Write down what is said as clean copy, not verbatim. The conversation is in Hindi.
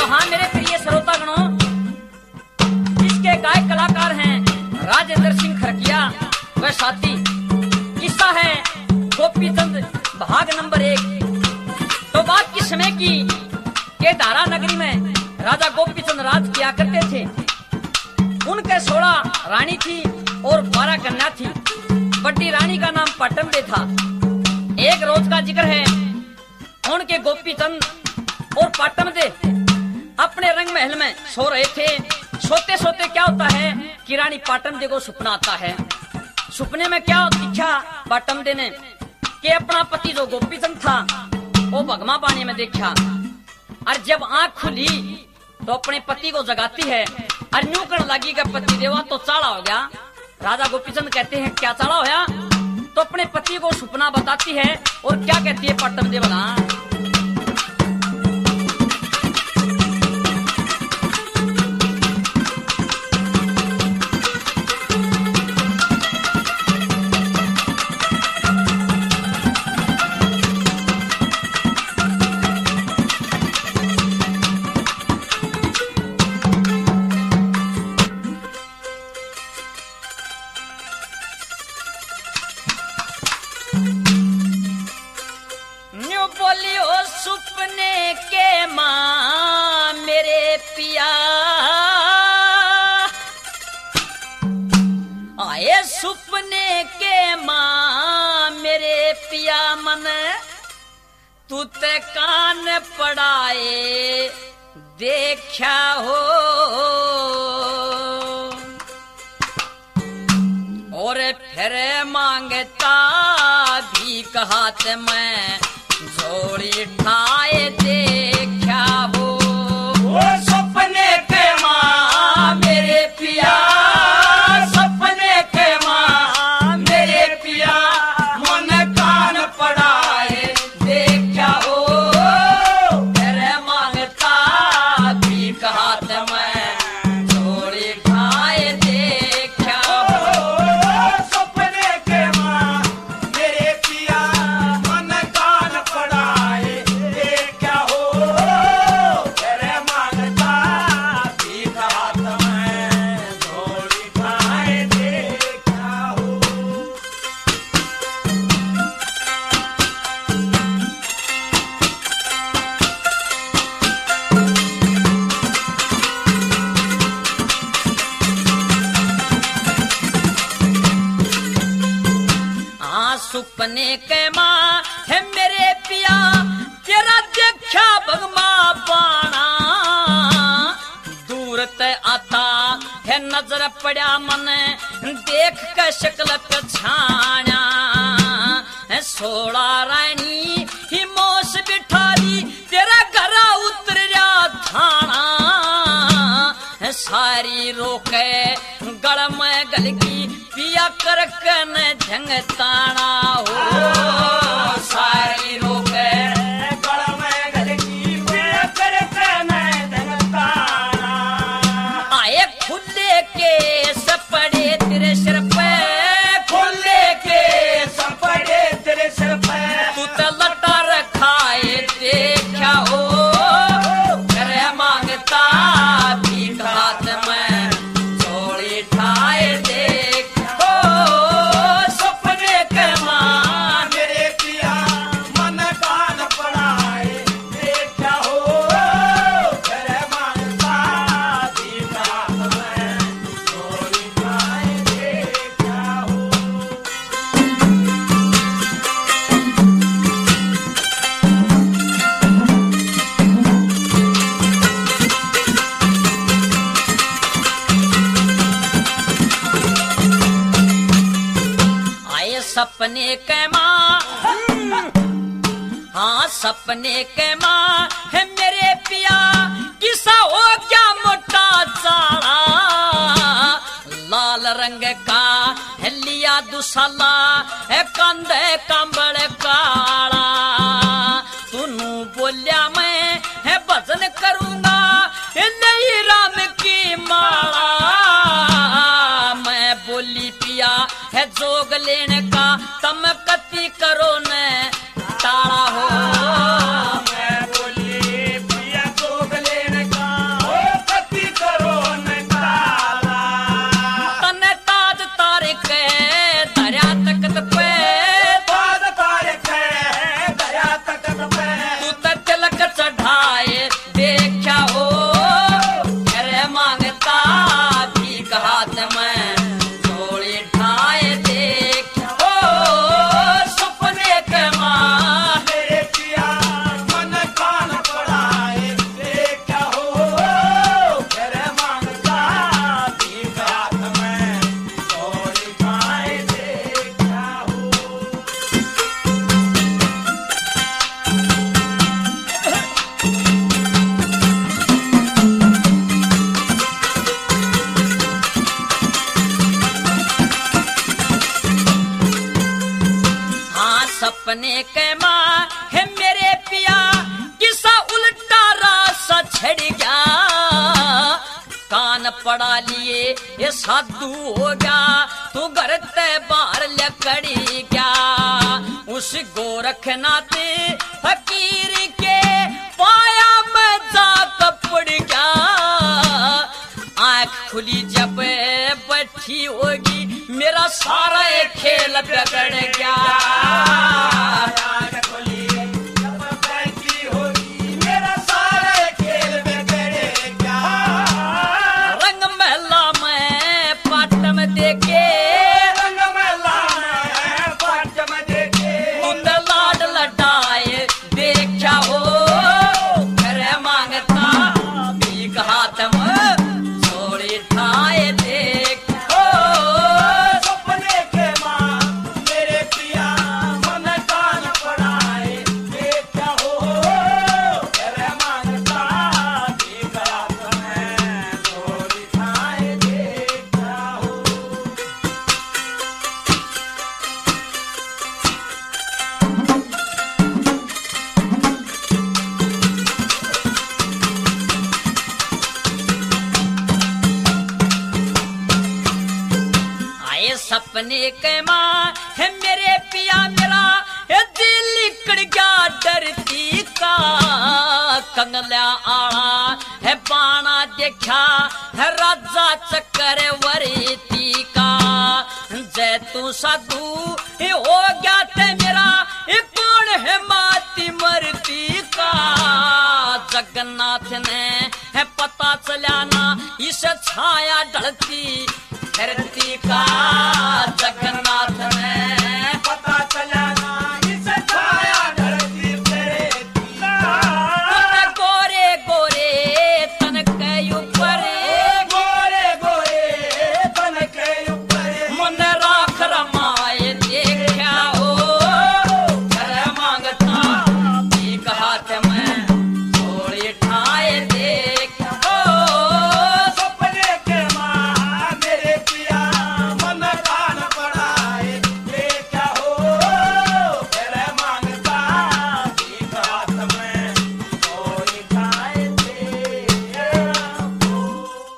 हाँ मेरे प्रिय श्रोतागणों, जिसके गायक कलाकार हैं राजेंद्र सिंह खरकिया व साथी। किस्सा है गोपीचंद भाग नंबर 1। तो बात किस समय की के धारा नगरी में राजा गोपीचंद राज किया करते थे। उनके 16 रानी थी और 12 कन्या थी। बड़ी रानी का नाम पाटम्बे था। एक रोज का जिक्र है, उनके गोपीचंद और पाटम्बे अपने रंग महल में सो रहे थे। सोते सोते क्या होता है कि रानी पाटम्बे को सपना आता है। सपने में क्या दिखा पाटम्बे ने कि अपना पति जो गोपीचंद था वो भगमा पानी में देखा। और जब आंख खुली तो अपने पति को जगाती है और न्यू करने लगी कि पति देवा तो चाड़ा हो गया। राजा गोपीचंद कहते हैं क्या चाड़ा होया? तो अपने पति को सपना बताती है और क्या कहती है पाटम्बे बना। बोलियो सुपने के मां मेरे पिया, आए सुपने के मां मेरे पिया मन तू ते कान पड़ाए देखा हो। और फिर मांगता भी कहत मैं झोली ठाए देखा हो। वो सपने के मां मेरे पिया, सपने के मां मेरे पिया मन कान पड़ाए देखा हो। तेरे मांगता भी कहत मैं झोली ठाए देखा हो। सपने के मां मेरे पिया मन कान पड़ाए देखा हो। तेरे मांगता भी कहत मैं झोली ठाए देखा हो। हाँ सुपने के मां है मेरे पिया तेरा देखा भगमा पाना। दूर ते आता है नजर पड़ा मन देख के शक्ल पछाना। 16 रानी ही मोस बिठाली तेरा घरा उतर जा थाना। सारी रोके गड़ में गलगी पिया कर कन झंगताना हो। सारी रोके गड़ में गलगी पिया कर कन झंगताना। आए खुले के सपड़े तेरे सिर पे, खुले के सपड़े तेरे सिर पे तू तो लटा रखाए देखा हो। करे मांगता भी घात में झोली ठाए देखो। सपने के मां मेरे पिया मन कान पड़ाए देखा हो। तेरे मांगता भी घात में झोली ठाए देखा हो। आए सपने के मां, हाँ सपने के मां है मेरे पिया किसा हो क्या मोटा चाड़ा। लाल रंग का है लिया दुसाला है कंधे कंबल काला। तूनू बोलिया मैं है भजन करूंगा नहीं राम की माला। मैं बोली पिया है जोग लेने का तम कति करो न ताड़ा हो। मैं बोली पिया जोग लेने का छड़ गया, कान पड़ा लिए ये साधु हो गया, तू घर ते बाहर लकड़ी गया। उस गोरखनाथ फकीर के पाया में जा पड़ गया, आंख खुली जब बैठी होगी मेरा सारा ये खेल बिगड़ गया। सपने के माँ है मेरे पिया मेरा दिल लिकड़ गया डरती का, कंगला आड़ा है बाणा देखा है राजा चक्रवर्ती का। जय तू साधु हो गया ते मेरा कौन है माती मरती का। जगन्नाथ ने है पता चला ना इस छाया ढलती धरती का, जगन्नाथ ने पता चला